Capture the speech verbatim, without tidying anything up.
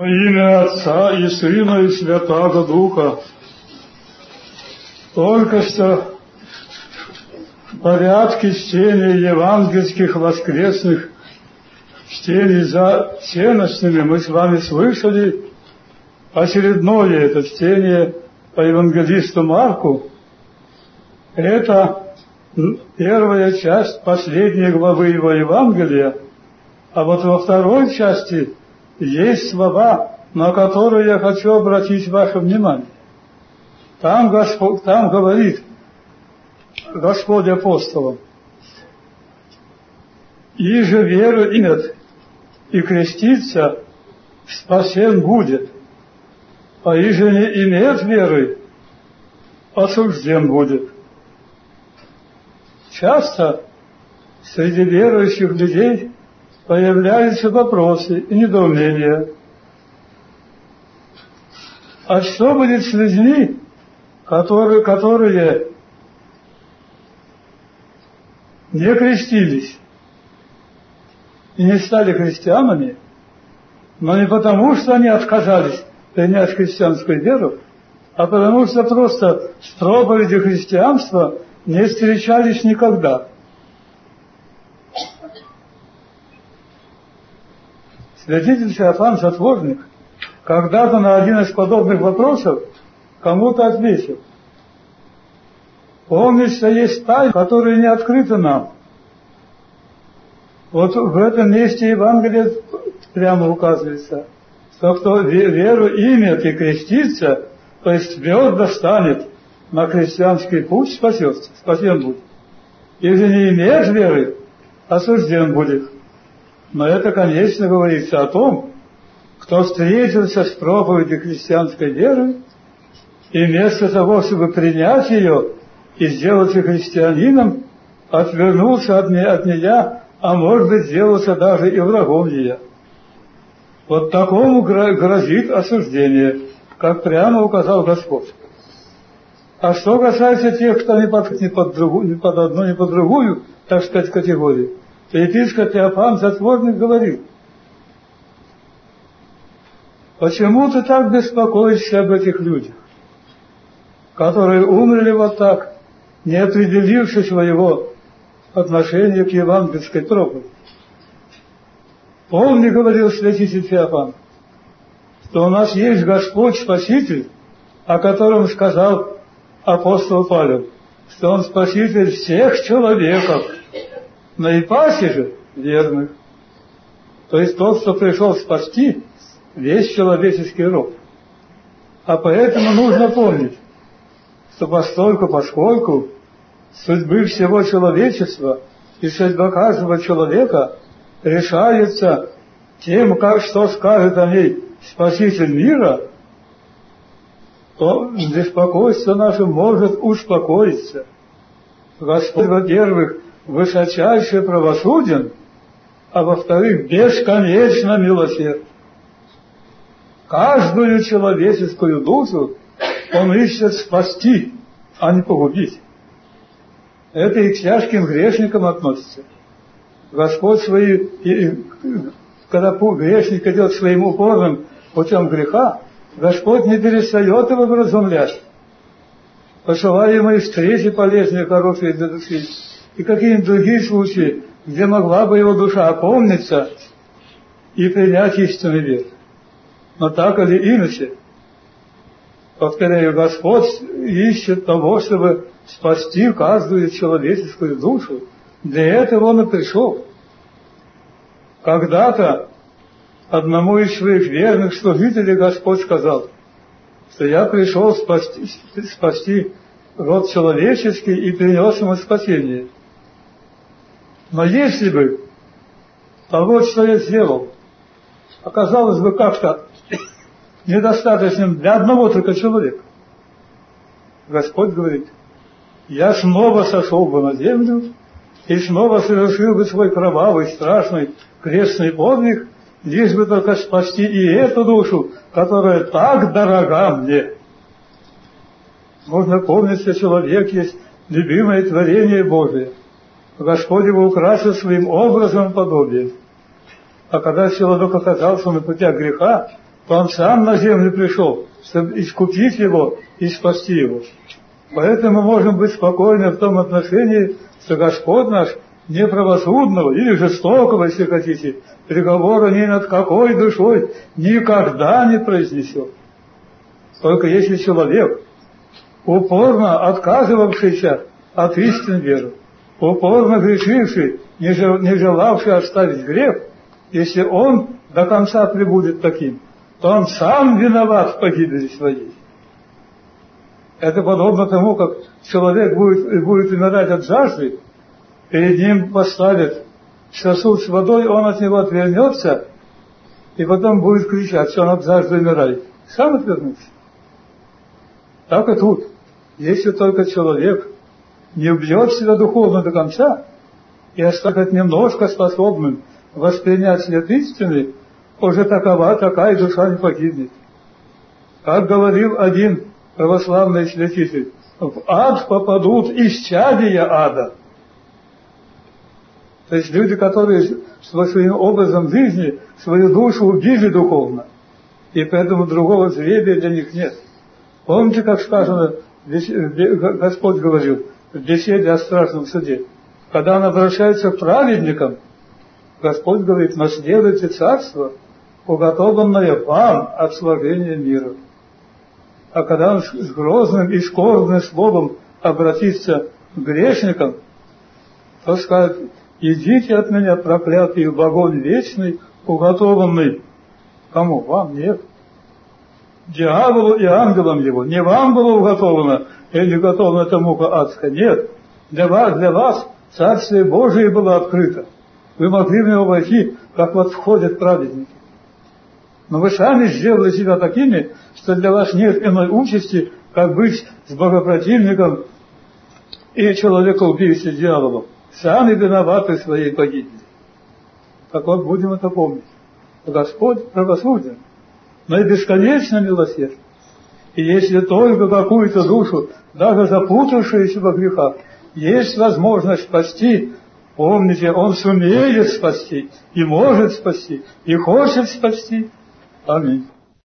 Во имя Отца и Сына и Святаго Духа. Только что в порядке чтения евангельских воскресных чтений за ценностными мы с вами слышали очередное это чтение по евангелисту Марку. Это первая часть последней главы его Евангелия, а вот во второй части есть слова, на которые я хочу обратить ваше внимание. Там Господь, там говорит Господь апостолам: «Иже веру имет и крестится, спасен будет, а иже не имеет веры, осужден будет». Часто среди верующих людей появляются вопросы и недоумения. А что будет с людьми, которые, которые не крестились и не стали христианами, но не потому, что они отказались принять христианскую веру, а потому что просто с проповедью христианства не встречались никогда. Святитель Феофан Затворник когда-то на один из подобных вопросов кому-то ответил: «Помнится, есть тайна, которая не открыта нам». Вот в этом месте Евангелие прямо указывается, что кто веру имеет и крестится, то есть твердо станет на христианский путь, спасется, спасен будет. Если не имеешь веры, осужден будет. Но это, конечно, говорится о том, кто встретился с проповедью христианской веры, и вместо того, чтобы принять ее и сделаться христианином, отвернулся от нее, а может быть, сделался даже и врагом ее. Вот такому грозит осуждение, как прямо указал Господь. А что касается тех, кто не под, не под, другую, не под одну, не под другую, так сказать, категорию, то епископ Феофан Затворник говорил: «Почему ты так беспокоишься об этих людях, которые умерли вот так, не определивши своего отношения к евангельской проповеди? Помни, — говорил святитель Феофан, — что у нас есть Господь Спаситель, о котором сказал апостол Павел, что Он Спаситель всех человеков, наипаче же верных». То есть тот, кто пришел спасти весь человеческий род. А поэтому нужно помнить, что постольку, поскольку судьбы всего человечества и судьба каждого человека решается тем, как, что скажет о ней Спаситель мира, то беспокойство наше может успокоиться. Господь, во-первых, высочайше правосуден, а во-вторых, бесконечно милосерден. Каждую человеческую душу Он ищет спасти, а не погубить. Это и к тяжким грешникам относится. Господь свои, и, когда грешник идет своим упорным путем греха, Господь не перестает его вразумлять, посылая ему и встречи полезные, хорошие для души, и какие-нибудь другие случаи, где могла бы его душа опомниться и принять истинный веру. Но так или иначе, повторяю, Господь ищет того, чтобы спасти каждую человеческую душу. Для этого Он и пришел. Когда-то одному из своих верных служителей Господь сказал, что я пришел спасти, спасти род человеческий и принес ему спасение. Но если бы того, что я сделал, оказалось бы как-то недостаточным для одного только человека, Господь говорит: я снова сошел бы на землю и снова совершил бы свой кровавый, страшный крестный подвиг, лишь бы только спасти и эту душу, которая так дорога мне. Можно помнить, что человек есть любимое творение Божие. Господь его украсил своим образом и подобием. А когда человек оказался на путях греха, то Он сам на землю пришел, чтобы искупить его и спасти его. Поэтому мы можем быть спокойны в том отношении, что Господь наш неправосудного или жестокого, если хотите, приговора ни над какой душой никогда не произнесет. Только если человек, упорно отказывавшийся от истин веры, упорно грешивший, не желавший оставить грех, если он до конца пребудет таким, то он сам виноват в погибели своей. Это подобно тому, как человек будет, будет умирать от жажды, перед ним поставят сосуд с водой, он от него отвернется, и потом будет кричать, что он от жажды умирает. Сам отвернется. Так и тут. Если только человек не убьет себя духовно до конца и оставит немножко способным воспринять свет истины, уже такова, такая душа не погибнет. Как говорил один православный святитель, в ад попадут исчадия ада. То есть люди, которые своим образом жизни свою душу убили духовно, и поэтому другого жребия для них нет. Помните, как сказано, Господь говорил в беседе о страшном суде, когда Он обращается к праведникам, Господь говорит: наследуйте царство, уготованное вам от сложения мира. А когда Он с грозным и скорбным словом обратится к грешникам, то скажет: идите от меня, проклятые, в огонь вечный, уготованный. Кому? Вам? Нет. Дьяволу и ангелам его. Не вам было уготовано, или уготована эта мука адская. Нет. Для вас, для вас Царствие Божие было открыто. Вы могли в него войти, как вот входят праведники. Но вы сами сделали себя такими, что для вас нет иной участи, как быть с богопротивником и человекоубийцей дьяволом. Сами виноваты в своей погибели. Так вот, будем это помнить. Господь правосуден, но и бесконечно милосерден. И если только какую-то душу, даже запутавшуюся во грехах, есть возможность спасти, помните, Он сумеет спасти, и может спасти, и хочет спасти. Аминь.